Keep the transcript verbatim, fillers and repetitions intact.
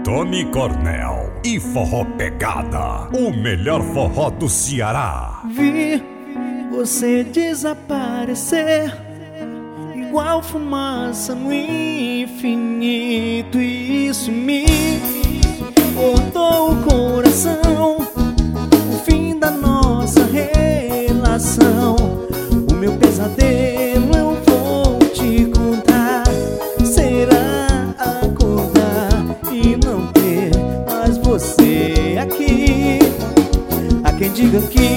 Tony Cornell e Forró Pegada, o melhor forró do Ceará. Vi você desaparecer, igual fumaça no infinito, e isso me cortou o coração. O fim da nossa relação, o meu pesadelo eu vou te contar. Será acordar e não ter mais você aqui? Há quem diga que